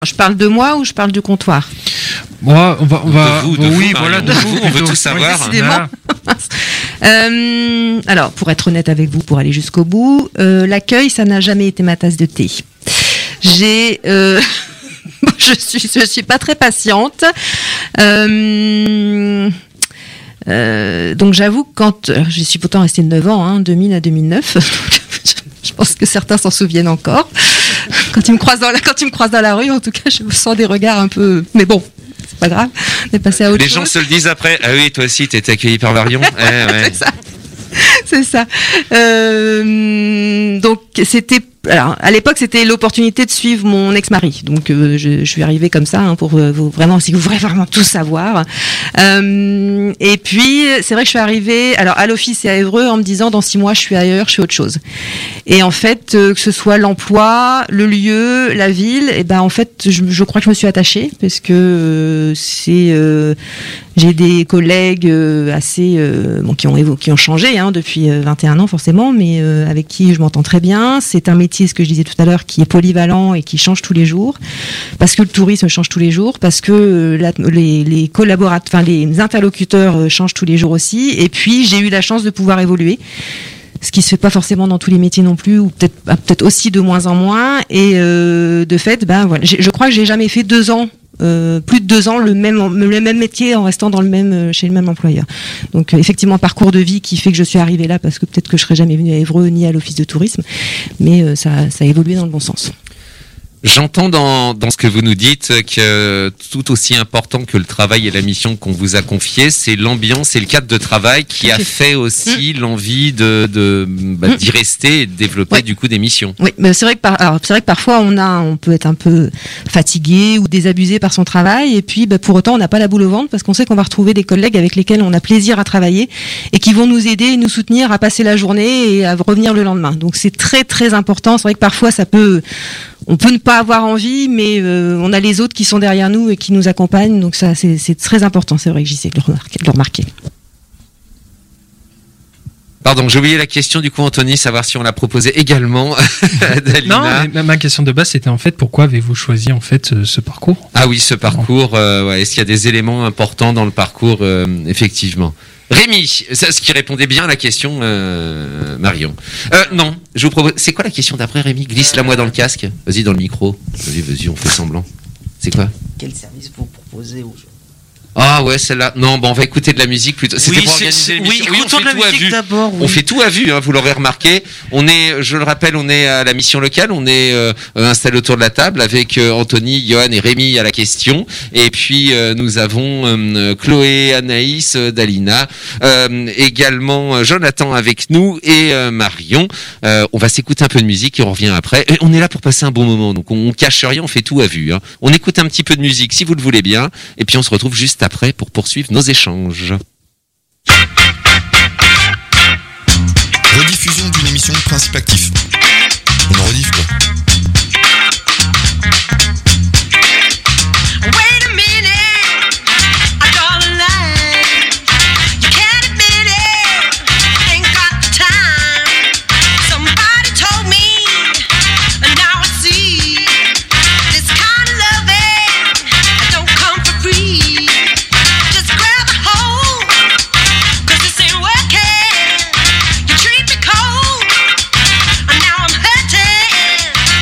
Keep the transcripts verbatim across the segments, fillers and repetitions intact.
Je parle de moi ou je parle du comptoir? Moi, on va, on va, de vous, de oui, vous, voilà, de vous, on veut tout savoir. Oui, euh, alors, pour être honnête avec vous, pour aller jusqu'au bout, euh, l'accueil, ça n'a jamais été ma tasse de thé. J'ai, euh, je suis, je suis pas très patiente. Euh, euh, donc, j'avoue que quand, j'y suis pourtant restée neuf ans, hein, deux mille à deux mille neuf. Je pense que certains s'en souviennent encore. Quand ils me croisent dans la, quand ils me croisent dans la rue, en tout cas, je sens des regards un peu, mais bon. C'est pas grave, on est passé à autre Les chose. gens se le disent après. Ah oui, toi aussi, t'es été accueilli par Marion. Eh, ouais. C'est ça. C'est ça. Euh, donc c'était, alors à l'époque c'était l'opportunité de suivre mon ex-mari. Donc euh, je, je suis arrivée comme ça hein, pour euh, vous, vraiment, si vous voulez vraiment tout savoir. Euh, et puis c'est vrai que je suis arrivée, alors à l'office et à Évreux en me disant dans six mois je suis ailleurs, je suis autre chose. Et en fait euh, que ce soit l'emploi, le lieu, la ville, et ben en fait je, je crois que je me suis attachée parce que euh, c'est euh, j'ai des collègues euh, assez euh, bon qui ont évo- qui ont changé hein, depuis euh, vingt et un ans forcément, mais euh, avec qui je m'entends très bien. C'est un métier, ce que je disais tout à l'heure, qui est polyvalent et qui change tous les jours, parce que le tourisme change tous les jours, parce que euh, la, les, les collaborateurs, enfin les interlocuteurs euh, changent tous les jours aussi. Et puis j'ai eu la chance de pouvoir évoluer. Ce qui se fait pas forcément dans tous les métiers non plus, ou peut-être peut-être aussi de moins en moins. Et euh, de fait, ben voilà, j'ai, je crois que j'ai jamais fait deux ans. Euh, plus de deux ans le même le même métier en restant dans le même chez le même employeur. Donc euh, effectivement parcours de vie qui fait que je suis arrivée là, parce que peut-être que je serais jamais venue à Évreux ni à l'office de tourisme, mais euh, ça ça a évolué dans le bon sens. J'entends dans, dans ce que vous nous dites que tout aussi important que le travail et la mission qu'on vous a confiée, c'est l'ambiance et le cadre de travail qui a fait aussi mmh. l'envie de, de bah, mmh. d'y rester et de développer ouais. du coup des missions. Oui, mais c'est vrai que par, alors, c'est vrai que parfois on a, on peut être un peu fatigué ou désabusé par son travail, et puis bah, pour autant on n'a pas la boule au ventre parce qu'on sait qu'on va retrouver des collègues avec lesquels on a plaisir à travailler et qui vont nous aider et nous soutenir à passer la journée et à revenir le lendemain. Donc c'est très très important. C'est vrai que parfois ça peut On peut ne pas avoir envie, mais euh, on a les autres qui sont derrière nous et qui nous accompagnent, donc ça c'est, c'est très important, c'est vrai que j'y sais de le remarquer. De le remarquer. Pardon, j'ai oublié la question du coup, Anthony, savoir si on l'a proposé également. Non, mais ma question de base c'était en fait pourquoi avez-vous choisi en fait ce, ce parcours? Ah oui, ce parcours. Euh, ouais, est-ce qu'il y a des éléments importants dans le parcours euh, effectivement? Rémi, c'est ce qui répondait bien à la question, euh, Marion. Euh, non, je vous propose. C'est quoi la question d'après, Rémi? Glisse-la moi dans le casque. Vas-y, dans le micro. Vas-y, vas-y, on fait semblant. C'est quoi? Quel service vous proposez aux gens? Ah ouais, celle-là. Non, bon, on va écouter de la musique plutôt. C'était oui, pour c'est, organiser c'est, l'émission. oui, Oui, on fait de la tout à musique vue. d'abord. Oui. On fait tout à vue, hein, vous l'aurez remarqué. On est, je le rappelle, on est à la mission locale. On est euh, installé autour de la table avec euh, Anthony, Johan et Rémi à la question. Et puis euh, nous avons euh, Chloé, Anaïs, euh, Dalina, euh, également euh, Jonathan avec nous et euh, Marion. Euh, on va s'écouter un peu de musique et on revient après. Et on est là pour passer un bon moment, donc on, on cache rien, on fait tout à vue. Hein. On écoute un petit peu de musique si vous le voulez bien, et puis on se retrouve juste après pour poursuivre nos échanges. Rediffusion d'une émission de Principe Actif. On en rediff quoi. Treat me cold, and now I'm hurting.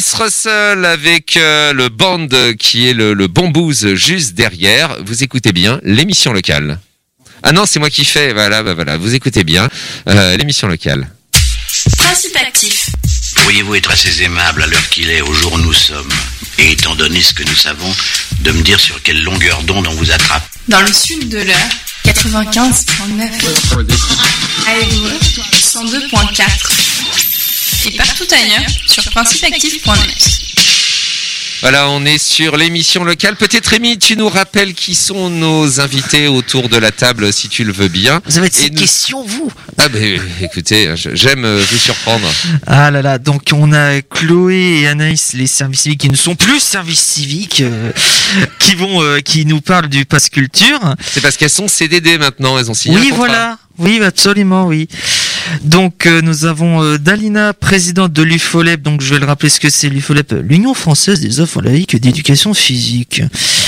Nance Russell avec euh, le band qui est le, le Bambouze juste derrière. Vous écoutez bien l'émission locale. Ah non, c'est moi qui fais. Voilà, bah voilà. Vous écoutez bien euh, l'émission locale. Principe actif. Pourriez-vous être assez aimable à l'heure qu'il est, au jour où nous sommes, et étant donné ce que nous savons, de me dire sur quelle longueur d'onde on vous attrape? Dans le sud de l'heure, quatre-vingt-quinze virgule neuf. À Évreux, cent deux virgule quatre. Et partout ailleurs, sur principe actif point net. Voilà, on est sur l'émission locale. Peut-être Rémi, tu nous rappelles qui sont nos invités autour de la table, si tu le veux bien. Vous avez ces nous... questions, vous? Ah ben, écoutez, j'aime vous surprendre. Ah là là, donc on a Chloé et Anaïs, les services civiques qui ne sont plus services civiques, euh, qui vont, euh, qui nous parlent du pass culture. C'est parce qu'elles sont C D D maintenant, elles ont signé oui, un contrat. Voilà. Oui, absolument, oui. Donc euh, nous avons euh, Dalina, présidente de l'U F O L E P. Donc je vais le rappeler ce que c'est l'U F O L E P, l'Union française des offres laïques d'éducation physique.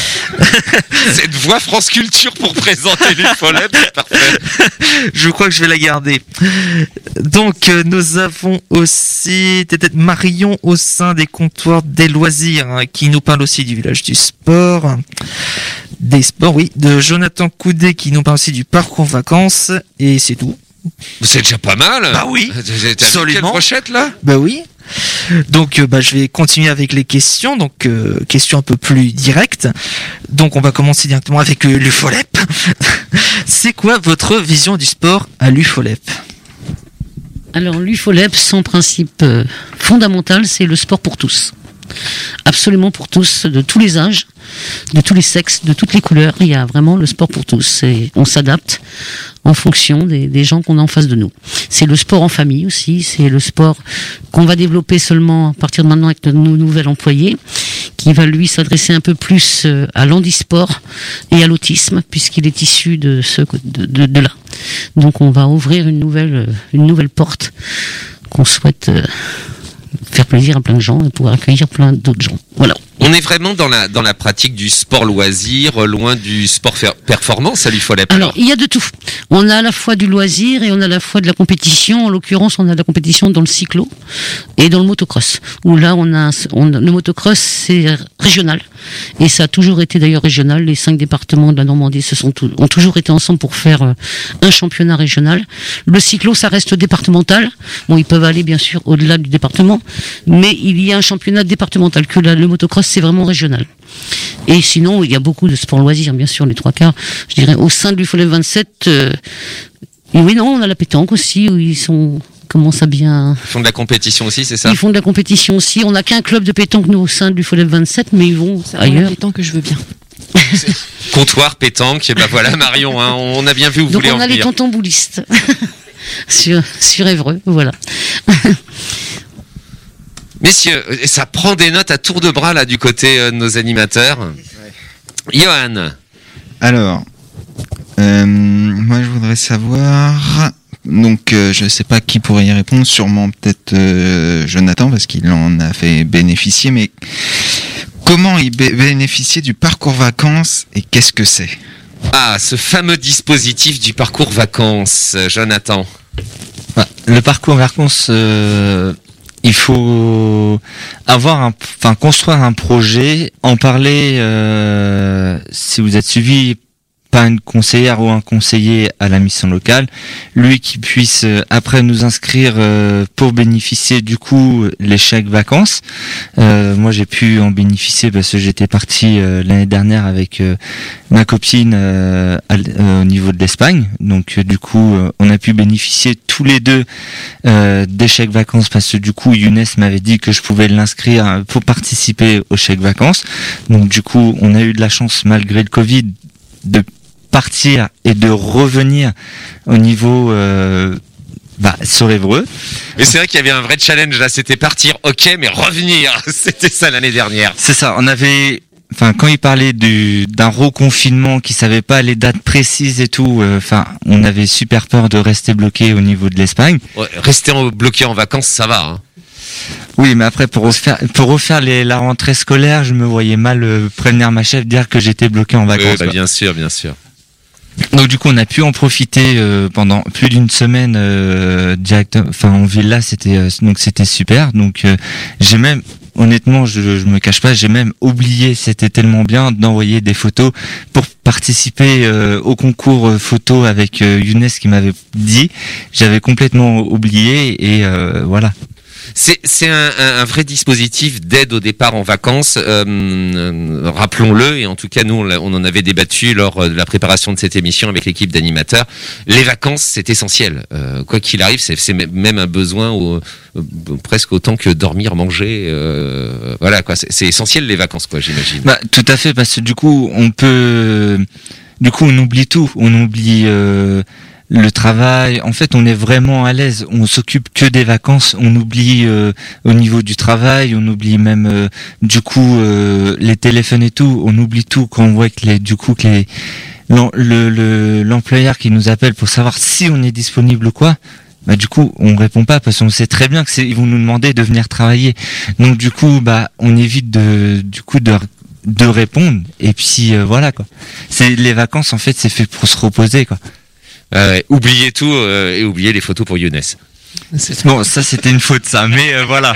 Cette voix France Culture pour présenter l'U F O L E P, c'est parfait. Je crois que je vais la garder. Donc euh, nous avons aussi peut-être Marion au sein des comptoirs des loisirs, hein, qui nous parle aussi du village du sport. Des sports, oui. De Jonathan Coudet qui nous parle aussi du parcours vacances. Et c'est tout. C'est déjà pas mal. Bah oui. T'as vu quelle brochette là? Bah oui. Donc euh, bah, je vais continuer avec les questions. Donc euh, questions un peu plus directes. Donc on va commencer directement avec euh, l'U F O L E P. C'est quoi votre vision du sport à l'U F O L E P? Alors l'U F O L E P, son principe euh, fondamental, c'est le sport pour tous. Absolument pour tous, de tous les âges, de tous les sexes, de toutes les couleurs. Il y a vraiment le sport pour tous. Et on s'adapte en fonction des, des gens qu'on a en face de nous. C'est le sport en famille aussi. C'est le sport qu'on va développer seulement à partir de maintenant avec notre nouvel employé, qui va lui s'adresser un peu plus à l'handisport et à l'autisme, puisqu'il est issu de ce de, de, de là. Donc on va ouvrir une nouvelle une nouvelle porte qu'on souhaite euh, faire plaisir à plein de gens et pouvoir accueillir plein d'autres gens. Voilà. On est vraiment dans la dans la pratique du sport loisir, loin du sport faire performance à l'U F O L E P. Alors, il y a de tout. On a à la fois du loisir et on a à la fois de la compétition. En l'occurrence, on a de la compétition dans le cyclo et dans le motocross. Où là, on a, on, le motocross, c'est régional. Et ça a toujours été d'ailleurs régional. Les cinq départements de la Normandie se sont ont toujours été ensemble pour faire euh, un championnat régional. Le cyclo, ça reste départemental. Bon, ils peuvent aller bien sûr au-delà du département, mais il y a un championnat départemental. Que là, le motocross, c'est vraiment régional. Et sinon, il y a beaucoup de sports loisirs, bien sûr, les trois quarts. Je dirais, au sein de l'U F O L E P vingt-sept, euh, et oui, non, on a la pétanque aussi, où ils sont, commencent à bien... Ils font de la compétition aussi, c'est ça? Ils font de la compétition aussi. On n'a qu'un club de pétanque, nous, au sein de l'U F O L E P vingt-sept, mais ils vont ça ailleurs. La pétanque que je veux bien. Comptoir, pétanque, et ben voilà, Marion, hein, on a bien vu où vous Donc voulez en on a venir. les tontons boulistes. sur, sur Évreux, voilà. Messieurs, ça prend des notes à tour de bras là du côté euh, de nos animateurs. Ouais. Johan. Alors, euh, moi je voudrais savoir, donc euh, je sais pas qui pourrait y répondre, sûrement peut-être euh, Jonathan parce qu'il en a fait bénéficier, mais comment il bé- bénéficier du parcours vacances et qu'est-ce que c'est? Ah, ce fameux dispositif du parcours vacances, Jonathan. Bah, le parcours vacances, euh, il faut avoir un, enfin construire un projet, en parler. Euh, si vous êtes suivi par une conseillère ou un conseiller à la mission locale, lui qui puisse euh, après nous inscrire euh, pour bénéficier du coup les chèques vacances. Euh, moi j'ai pu en bénéficier parce que j'étais parti euh, l'année dernière avec euh, ma copine euh, à, euh, au niveau de l'Espagne. Donc euh, du coup euh, on a pu bénéficier tous les deux euh, des chèques vacances parce que du coup Younes m'avait dit que je pouvais l'inscrire pour participer aux chèques vacances. Donc du coup on a eu de la chance malgré le Covid de partir et de revenir au niveau euh, bah, sur Évreux. Mais c'est vrai qu'il y avait un vrai challenge là, c'était partir, ok, mais revenir, c'était ça l'année dernière. C'est ça, on avait, enfin quand il parlait du d'un reconfinement, qui savait pas les dates précises et tout, enfin euh, on avait super peur de rester bloqué au niveau de l'Espagne. Ouais, rester en, bloqué en vacances, ça va. Hein. Oui, mais après pour refaire pour refaire les, la rentrée scolaire, je me voyais mal euh, prévenir ma chef, dire que j'étais bloqué en vacances. Oui, bah, bien sûr, bien sûr. Donc du coup on a pu en profiter euh, pendant plus d'une semaine euh, direct, enfin en villa, c'était euh, donc c'était super. Donc euh, j'ai même honnêtement, je, je me cache pas, j'ai même oublié, c'était tellement bien d'envoyer des photos pour participer euh, au concours photo avec euh, Younes qui m'avait dit. J'avais complètement oublié et euh, voilà. C'est, c'est un, un, un vrai dispositif d'aide au départ en vacances, euh, euh, rappelons-le, et en tout cas nous on, on en avait débattu lors de la préparation de cette émission avec l'équipe d'animateurs. Les vacances c'est essentiel, euh, quoi qu'il arrive, c'est, c'est même un besoin au, euh, presque autant que dormir, manger, euh, voilà quoi, c'est, c'est essentiel les vacances quoi, j'imagine. Bah, tout à fait, parce que du coup on peut, du coup on oublie tout, on oublie... Euh... le travail, en fait, on est vraiment à l'aise. On s'occupe que des vacances. On oublie euh, au niveau du travail, on oublie même euh, du coup euh, les téléphones et tout. On oublie tout quand on voit que les, du coup que les le, le l'employeur qui nous appelle pour savoir si on est disponible ou quoi. Bah du coup on répond pas parce qu'on sait très bien que c'est ils vont nous demander de venir travailler. Donc du coup bah on évite de du coup de de répondre et puis euh, voilà quoi. C'est les vacances en fait c'est fait pour se reposer quoi. Euh, ouais, oubliez tout euh, et oubliez les photos pour Younes. Bon, ça c'était une faute, ça, mais euh, voilà.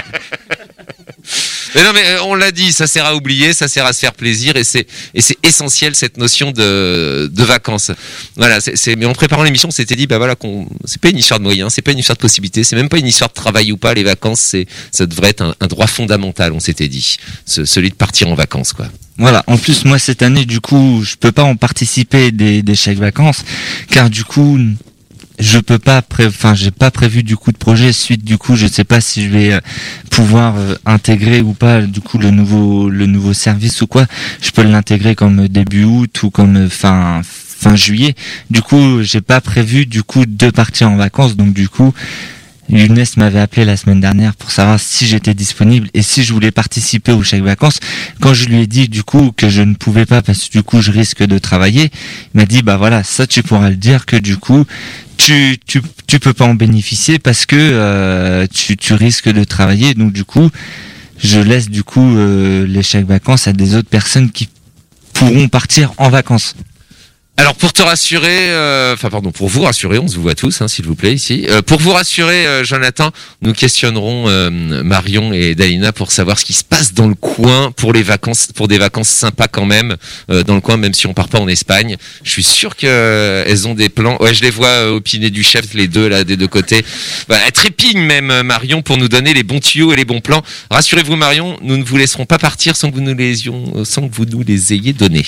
Mais non, mais euh, on l'a dit, ça sert à oublier, ça sert à se faire plaisir, et c'est et c'est essentiel cette notion de de vacances. Voilà, c'est, c'est mais en préparant l'émission, on s'était dit bah voilà qu'on c'est pas une histoire de moyens, c'est pas une histoire de possibilités, c'est même pas une histoire de travail ou pas. Les vacances, c'est ça devrait être un, un droit fondamental, on s'était dit, ce, celui de partir en vacances, quoi. Voilà. En plus, moi cette année, du coup, je peux pas en participer des, des chèques vacances, car du coup, je peux pas, pré... enfin, j'ai pas prévu du coup de projet. Suite, du coup, je sais pas si je vais euh, pouvoir euh, intégrer ou pas, du coup, le nouveau, le nouveau service ou quoi. Je peux l'intégrer comme début août ou comme fin, fin juillet. Du coup, j'ai pas prévu du coup de partir en vacances, donc du coup. Younes m'avait appelé la semaine dernière pour savoir si j'étais disponible et si je voulais participer au chèque vacances. Quand je lui ai dit du coup que je ne pouvais pas parce que du coup je risque de travailler, il m'a dit bah voilà, ça tu pourras le dire que du coup tu tu tu peux pas en bénéficier parce que euh, tu tu risques de travailler. Donc du coup, je laisse du coup euh, les chèques vacances à des autres personnes qui pourront partir en vacances. Alors pour te rassurer, euh, enfin pardon, pour vous rassurer, on se vous voit tous, hein, s'il vous plaît ici. Euh, pour vous rassurer, euh, Jonathan, nous questionnerons euh, Marion et Dalina pour savoir ce qui se passe dans le coin pour les vacances, pour des vacances sympas quand même euh, dans le coin, même si on part pas en Espagne. Je suis sûr que euh, elles ont des plans. Ouais, je les vois euh, opiner du chef, les deux là des deux côtés. Bah, elles trépignent même Marion pour nous donner les bons tuyaux et les bons plans. Rassurez-vous Marion, nous ne vous laisserons pas partir sans que vous nous les ayons, sans que vous nous les ayez donnés.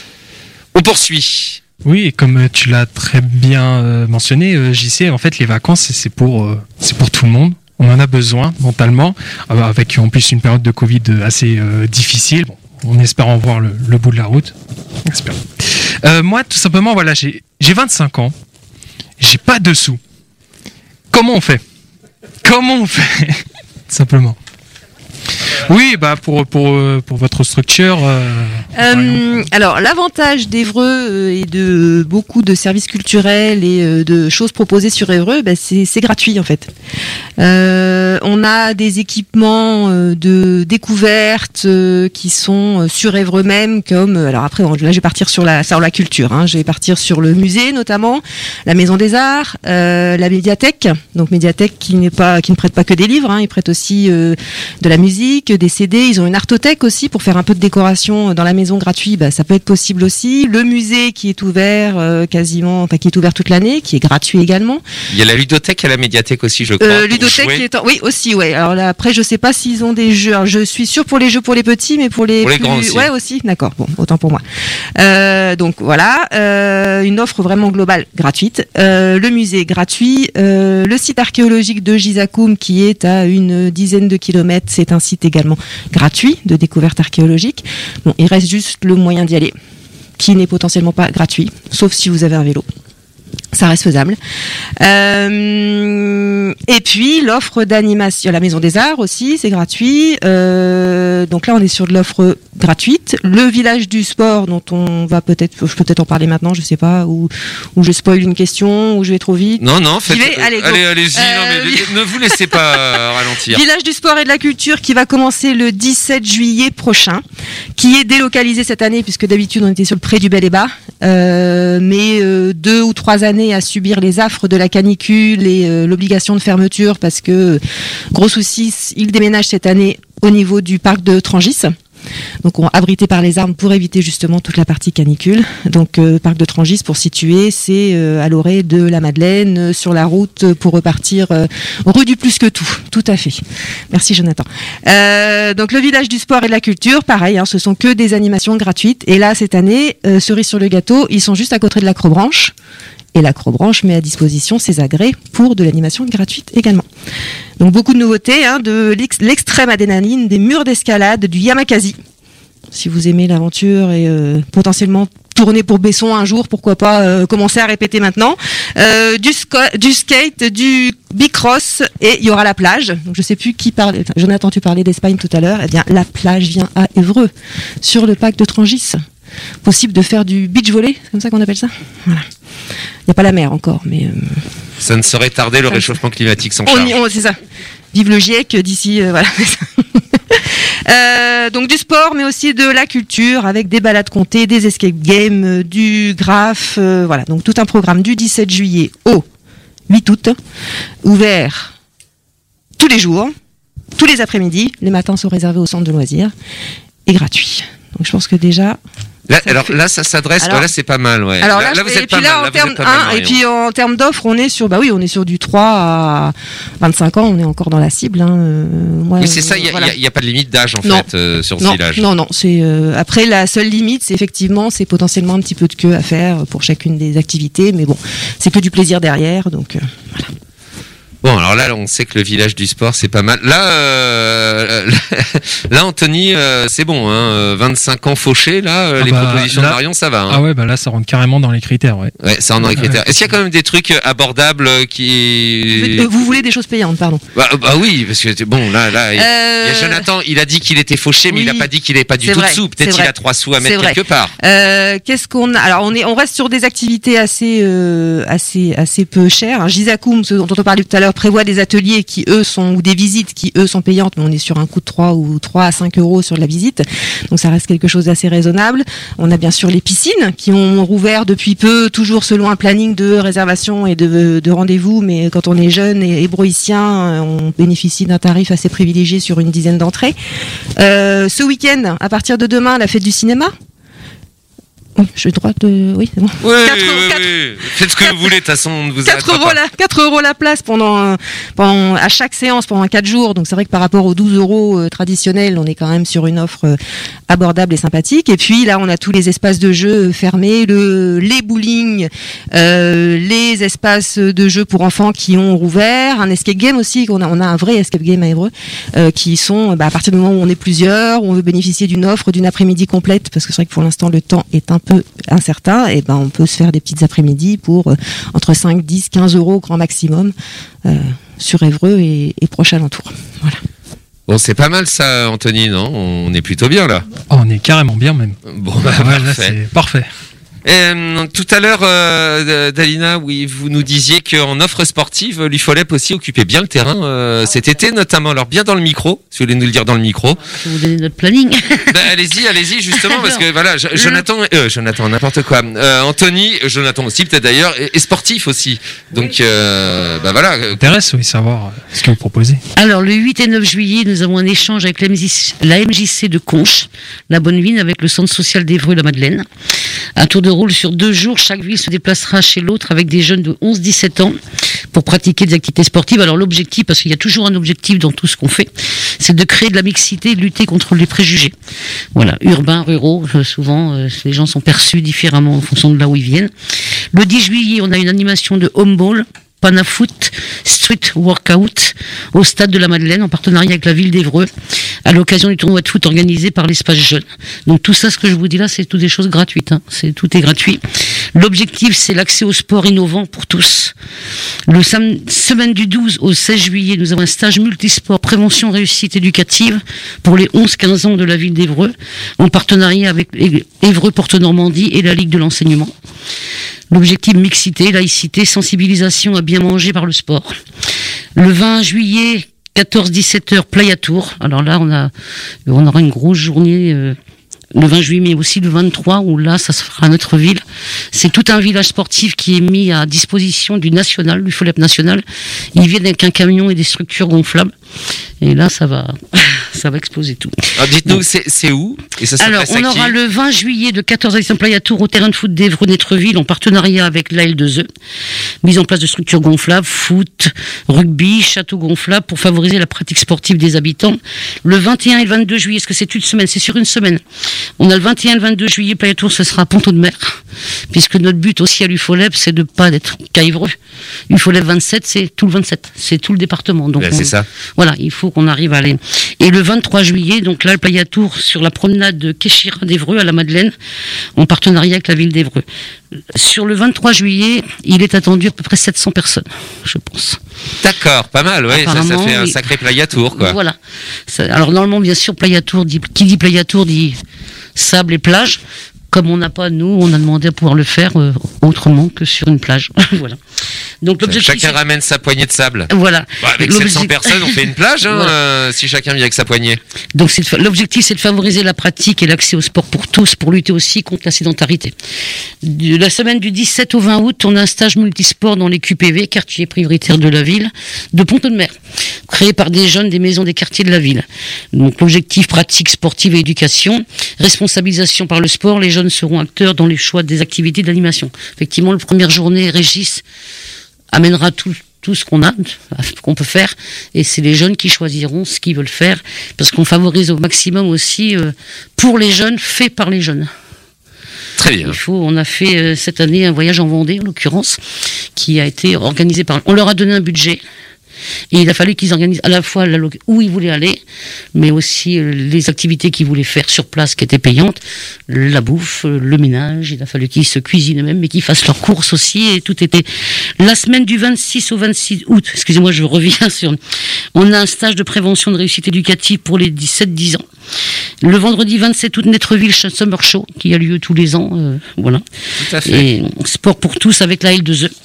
On poursuit. Oui, et comme tu l'as très bien euh, mentionné, euh, J C, en fait, les vacances, c'est pour, euh, c'est pour tout le monde. On en a besoin mentalement, euh, avec en plus une période de Covid assez euh, difficile. Bon, on espère en voir le, le bout de la route. J'espère. Euh, moi, tout simplement, voilà, j'ai, j'ai vingt-cinq ans, j'ai pas de sous. Comment on fait ? Comment on fait ? Simplement. Oui, bah pour pour pour votre structure. Euh, euh, alors l'avantage d'Évreux et de beaucoup de services culturels et de choses proposées sur Évreux, bah, c'est c'est gratuit en fait. Euh, on a des équipements de découverte qui sont sur Évreux même, comme alors après là je vais partir sur la sur la culture, hein, je vais partir sur le musée notamment, la Maison des Arts, euh, la médiathèque, donc médiathèque qui n'est pas qui ne prête pas que des livres, hein, ils prêtent aussi euh, de la musique, des C D, ils ont une artothèque aussi pour faire un peu de décoration dans la maison gratuit, bah, ça peut être possible aussi. Le musée qui est ouvert euh, quasiment, enfin qui est ouvert toute l'année, qui est gratuit également. Il y a la ludothèque à la médiathèque aussi, je crois. Euh, ludothèque qui est en... oui aussi, ouais. Alors là, après, je sais pas s'ils ont des jeux. Alors, je suis sûre pour les jeux pour les petits, mais pour les, pour les plus... grands aussi. Ouais aussi, d'accord. Bon, autant pour moi. Euh, donc voilà, euh, une offre vraiment globale, gratuite. Euh, le musée gratuit, euh, le site archéologique de Gizakoum qui est à une dizaine de kilomètres, c'est un site également gratuit de découverte archéologique. Bon, il reste juste le moyen d'y aller, qui n'est potentiellement pas gratuit, sauf si vous avez un vélo. Ça reste faisable. Euh, et puis l'offre d'animation, la Maison des Arts aussi, c'est gratuit. Euh, donc là, on est sur de l'offre gratuite. Le village du sport, dont on va peut-être, je peux peut-être en parler maintenant, je sais pas, ou ou je spoil une question, ou je vais trop vite. Non, non, faites, vais, allez, allez, allez-y. Euh, non, mais ne vous laissez pas ralentir. Village du sport et de la culture qui va commencer le dix-sept juillet prochain, qui est délocalisé cette année puisque d'habitude on était sur le pré du Bel et Bas, euh, mais euh, deux ou trois années à subir les affres de la canicule et euh, l'obligation de fermeture parce que, gros souci, il déménage cette année au niveau du parc de Trangis. Donc, on abrité par les arbres pour éviter justement toute la partie canicule. Donc, euh, parc de Trangis, pour situer, c'est euh, à l'orée de la Madeleine, euh, sur la route pour repartir euh, rue du Plus que tout. Tout à fait. Merci Jonathan. Euh, donc, le village du sport et de la culture, pareil, hein, ce sont que des animations gratuites. Et là, cette année, euh, cerise sur le gâteau, ils sont juste à côté de l'Acrobranche. Et l'Acrobranche met à disposition ses agrès pour de l'animation gratuite également. Donc beaucoup de nouveautés, hein, de l'ex- l'extrême adrénaline, des murs d'escalade, du Yamakasi. Si vous aimez l'aventure et euh, potentiellement tourner pour Besson un jour, pourquoi pas euh, commencer à répéter maintenant. Euh, du, sco- du skate, du bicross, et il y aura la plage. Donc je sais plus qui parlait. Enfin, Jonathan, tu parlais d'Espagne tout à l'heure. Eh bien, la plage vient à Évreux, sur le parc de Trangis. Possible de faire du beach volley, c'est comme ça qu'on appelle ça. Voilà. Il n'y a pas la mer encore, mais euh... ça ne saurait tarder, le réchauffement climatique s'en on charge. y- on- c'est ça. Vive le GIEC d'ici, euh, voilà. Euh, donc du sport, mais aussi de la culture, avec des balades comptées, des escape games, euh, du graphe, euh, voilà. Donc tout un programme du dix-sept juillet au huit août, ouvert tous les jours, tous les après-midi. Les matins sont réservés au centre de loisirs et gratuit. Donc je pense que déjà. Là, alors là, ça s'adresse. Alors- là, c'est pas mal, ouais. Alors là, là, là, je- vous et êtes pas puis là, mal. en Là, vous termes, êtes pas mal, hein, et Marion. puis en termes d'offres, on est sur, bah oui, on est sur du trois à vingt-cinq ans, on est encore dans la cible. Hein. Euh, moi, Oui, c'est ça. Il euh, n'y a, voilà. il y a- il y a pas de limite d'âge en Non. fait euh, sur ce non, village. non, non, c'est euh, après la seule limite, c'est effectivement, c'est potentiellement un petit peu de queue à faire pour chacune des activités, mais bon, c'est que du plaisir derrière, donc euh, voilà. Bon, alors là, on sait que le village du sport, c'est pas mal. Là, euh, là, Anthony, euh, c'est bon, hein, vingt-cinq ans fauchés, là, euh, Ah les bah, propositions là- de Marion, ça va. Hein. Ah ouais, bah là, ça rentre carrément dans les critères, ouais. Ouais, ça rentre dans les critères. Est-ce qu'il y a quand même des trucs abordables euh, qui... Euh, Vous voulez des choses payantes, pardon. Bah, bah oui, parce que bon, là, là, il y a Euh, Jonathan, il a dit qu'il était fauché, mais oui, il a pas dit qu'il avait pas du c'est tout vrai, de sous. Peut-être c'est qu'il vrai. a trois sous à C'est mettre vrai. quelque part. Euh, qu'est-ce qu'on a? Alors on est, on reste sur des activités assez, euh, assez, assez peu chères. Gisakoum, ce dont on parlait tout à l'heure, prévoit des ateliers qui eux sont ou des visites qui eux sont payantes, mais on est sur un coût de trois ou trois à cinq euros sur la visite. Donc ça reste quelque chose d'assez raisonnable. On a bien sûr les piscines qui ont rouvert depuis peu, toujours selon un planning de réservation et de, de rendez-vous. Mais quand on est jeune et hébroïcien, on bénéficie d'un tarif assez privilégié sur une dizaine d'entrées. Euh, ce week-end, à partir de demain, la fête du cinéma. Oh, j'ai le droit de... Oui, c'est bon. Oui, Quatre- oui, quatre- oui. Faites ce que quatre- vous voulez, de toute façon, on ne vous quatre arrêtera euros, pas. la, quatre euros la place pendant, euh, pendant, à chaque séance pendant quatre jours. Donc c'est vrai que par rapport aux douze euros euh, traditionnels, on est quand même sur une offre euh, abordable et sympathique. Et puis là, on a tous les espaces de jeu fermés, le, les bowling, euh, les espaces de jeu pour enfants qui ont rouvert, un escape game aussi. On a, on a un vrai escape game à Évreux, euh, qui sont, bah, à partir du moment où on est plusieurs, où on veut bénéficier d'une offre d'une après-midi complète, parce que c'est vrai que pour l'instant le temps est un peu incertain, et ben on peut se faire des petites après-midi pour euh, entre cinq, dix, quinze euros grand maximum euh, sur Évreux et, et proche alentour. Voilà. Bon, c'est pas mal ça, Anthony, non? On est plutôt bien là. Oh, on est carrément bien même. Bon, Ouais, bah, là, parfait. c'est parfait. Euh, tout à l'heure, euh, Dalina, oui, vous nous disiez qu'en offre sportive, l'U F O L E P aussi occupait bien le terrain euh, cet été, notamment. Alors bien dans le micro, si vous voulez nous le dire dans le micro. Je vais vous donner notre planning. Ben, allez-y, allez-y, justement, parce que voilà, je- Jonathan, euh, Jonathan, n'importe quoi. Euh, Anthony, Jonathan aussi, peut-être d'ailleurs, est, est sportif aussi. Donc, euh, bah voilà. Ça m'intéresse, oui, savoir euh, ce que vous proposez. Alors, le huit et neuf juillet, nous avons un échange avec la M J C, la M J C de Conches, la Bonne Vigne, avec le centre social d'Évreux-la-Madeleine. Un tour de rôle sur deux jours. Chaque ville se déplacera chez l'autre avec des jeunes de onze à dix-sept ans pour pratiquer des activités sportives. Alors, l'objectif, parce qu'il y a toujours un objectif dans tout ce qu'on fait, c'est de créer de la mixité, de lutter contre les préjugés. Voilà, urbains, ruraux, euh, souvent, euh, les gens sont perçus différemment en fonction de là où ils viennent. Le dix juillet, on a une animation de home ball, Panafoot Street Workout au stade de la Madeleine en partenariat avec la ville d'Évreux à l'occasion du tournoi de foot organisé par l'espace jeune. Donc tout ça, ce que je vous dis là, c'est toutes des choses gratuites. Hein. C'est tout est gratuit. L'objectif, c'est l'accès au sport innovant pour tous. Le sam- semaine du douze au seize juillet, nous avons un stage multisport prévention réussite éducative pour les onze quinze ans de la ville d'Évreux en partenariat avec Évreux Porte Normandie et la Ligue de l'enseignement. L'objectif mixité, laïcité, sensibilisation à bien manger par le sport. Le vingt juillet, quatorze à dix-sept heures, Playa Tour. Alors là, on a, on aura une grosse journée, euh, le vingt juillet, mais aussi le vingt-trois, où là, ça se fera à notre ville. C'est tout un village sportif qui est mis à disposition du national, du F O L E P national. Ils viennent avec un camion et des structures gonflables. Et là, ça va, ça va exploser tout. Alors dites-nous, c'est, c'est où et ça Alors, on aura le vingt juillet de quatorze à dix-sept Playa Tour au terrain de foot d'Évreux-Nétreville en partenariat avec l'A L deux E. Mise en place de structures gonflables, foot, rugby, château gonflable pour favoriser la pratique sportive des habitants. Le vingt et un et le vingt-deux juillet, est-ce que c'est une semaine? C'est sur une semaine. On a le vingt et un et le vingt-deux juillet, Playa Tour, ce sera à Ponto de Mer. Puisque notre but aussi à l'UFOLEP, c'est de pas être qu'à Évreux. UFOLEP vingt-sept, c'est tout le vingt-sept. C'est tout le département. Donc, ben, on, c'est ça. Voilà, il faut qu'on arrive à aller. Et le vingt-trois juillet, donc là, le Playa Tour sur la promenade de Kéchira d'Évreux à la Madeleine, en partenariat avec la ville d'Évreux. Sur le vingt-trois juillet, il est attendu à peu près sept cents personnes, je pense. D'accord, pas mal, ouais, ça, ça fait un sacré Playa Tour, quoi. Voilà. Ça, alors normalement, bien sûr, Playa Tour, dit, qui dit Playa Tour dit sable et plage. Comme on n'a pas, nous, on a demandé à pouvoir le faire euh, autrement que sur une plage. Voilà. Donc l'objectif, chacun c'est... ramène sa poignée de sable. Voilà. Bah, avec sept cents personnes, on fait une plage, hein, voilà. euh, si chacun vient avec sa poignée. Donc c'est de... l'objectif, c'est de favoriser la pratique et l'accès au sport pour tous, pour lutter aussi contre la sédentarité. De la semaine du dix-sept au vingt août, on a un stage multisport dans les Q P V, quartiers prioritaires de la ville, de Ponto de Mer, créé par des jeunes des maisons des quartiers de la ville. Donc l'objectif, pratique sportive et éducation, responsabilisation par le sport, les jeunes seront acteurs dans les choix des activités d'animation. Effectivement, la première journée, Régis amènera tout, tout ce qu'on a, qu'on peut faire, et c'est les jeunes qui choisiront ce qu'ils veulent faire, parce qu'on favorise au maximum aussi euh, pour les jeunes, fait par les jeunes. Très bien. Il faut, on a fait euh, cette année un voyage en Vendée, en l'occurrence, qui a été organisé par... On leur a donné un budget, et il a fallu qu'ils organisent à la fois la, où ils voulaient aller, mais aussi euh, les activités qu'ils voulaient faire sur place qui étaient payantes, la bouffe, euh, le ménage. Il a fallu qu'ils se cuisinent eux-mêmes, mais qu'ils fassent leurs courses aussi. Et tout était la semaine du vingt-six au vingt-six août. Excusez-moi, je reviens sur. On a un stage de prévention de réussite éducative pour les dix-sept dix ans. Le vendredi vingt-sept août, Nétreville Summer Show qui a lieu tous les ans. Euh, voilà. Tout à fait. Et sport pour tous avec la L deux E.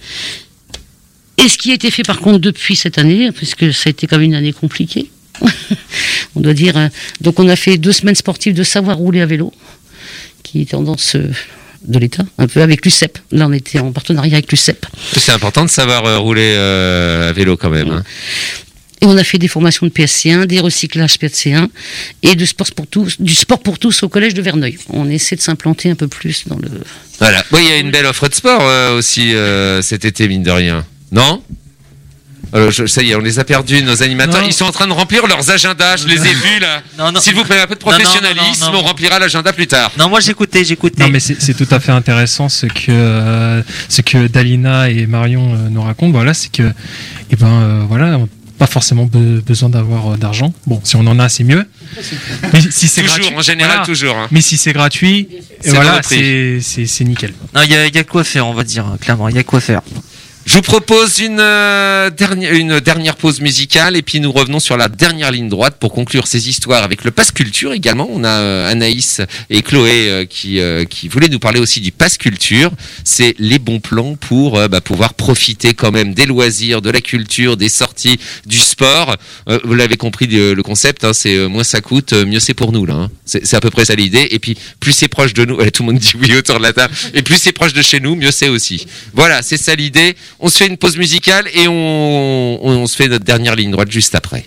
Et ce qui a été fait par contre depuis cette année, puisque ça a été quand même une année compliquée, on doit dire. Euh, donc on a fait deux semaines sportives de savoir rouler à vélo, qui est tendance euh, de l'État, un peu avec l'U C E P. Là on était en partenariat avec l'U C E P. C'est important de savoir euh, rouler euh, à vélo quand même. Hein. Et on a fait des formations de P S C un, des recyclages P S C un et de sport pour tous, du sport pour tous au collège de Verneuil. On essaie de s'implanter un peu plus dans le... Voilà. Bon, il y a une belle offre de sport euh, aussi euh, cet été, mine de rien. Non ? Alors, je, ça y est, on les a perdus, nos animateurs. Non. Ils sont en train de remplir leurs agendas, je les ai vus là. Non, non. S'il vous plaît, un peu de professionnalisme, non, non, non, non. On remplira l'agenda plus tard. Non, moi j'écoutais, j'écoutais. Non, mais c'est, c'est tout à fait intéressant ce que, euh, ce que Dalina et Marion euh, nous racontent. Voilà, c'est que, eh ben, euh, voilà, pas forcément be- besoin d'avoir euh, d'argent. Bon, si on en a, c'est mieux. Mais si c'est toujours, gratuit, en général, voilà. toujours. Hein. Mais si c'est gratuit, c'est voilà, c'est, c'est, c'est nickel. Non, il y a, y a quoi faire, on va dire, clairement, il y a quoi faire. Je vous propose une, euh, dernière, une dernière pause musicale et puis nous revenons sur la dernière ligne droite pour conclure ces histoires avec le Pass Culture également. On a euh, Anaïs et Chloé euh, qui, euh, qui voulaient nous parler aussi du Pass Culture. C'est les bons plans pour euh, bah, pouvoir profiter quand même des loisirs, de la culture, des sorties, du sport. Euh, vous l'avez compris le, le concept, hein, c'est euh, moins ça coûte, mieux c'est pour nous là. Hein. C'est, c'est à peu près ça l'idée. Et puis plus c'est proche de nous, ouais, tout le monde dit oui autour de la table, et plus c'est proche de chez nous, mieux c'est aussi. Voilà, c'est ça l'idée. On se fait une pause musicale et on, on, on se fait notre dernière ligne droite juste après.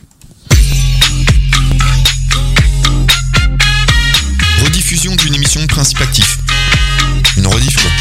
Rediffusion d'une émission de Principe Actif. Une rediff quoi.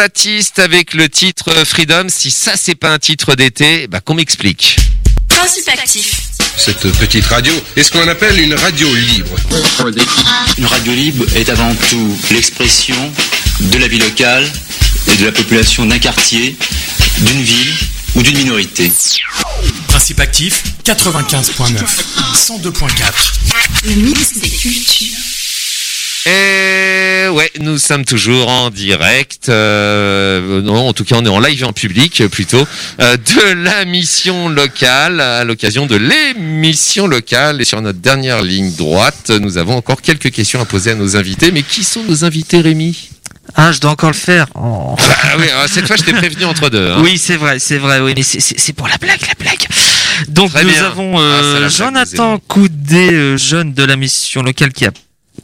Jean-Baptiste avec le titre Freedom. Si ça c'est pas un titre d'été, bah qu'on m'explique. Principe actif. Cette petite radio est ce qu'on appelle une radio libre. Une radio libre est avant tout l'expression de la vie locale et de la population d'un quartier, d'une ville ou d'une minorité. Principe actif, quatre-vingt-quinze virgule neuf, cent deux virgule quatre. Le mix des cultures. Et ouais, nous sommes toujours en direct. Euh, non, en tout cas, on est en live en public plutôt euh, de la mission locale à l'occasion de l'émission locale. Et sur notre dernière ligne droite, nous avons encore quelques questions à poser à nos invités. Mais qui sont nos invités, Rémi ? Ah, je dois encore le faire. Oh. Ah oui, cette fois, je t'ai prévenu entre deux. Hein. Oui, c'est vrai, c'est vrai. Oui, mais c'est, c'est, c'est pour la blague, la blague. Donc Très nous bien. avons euh, ah, Jonathan Coudet, euh, jeune de la mission locale, qui a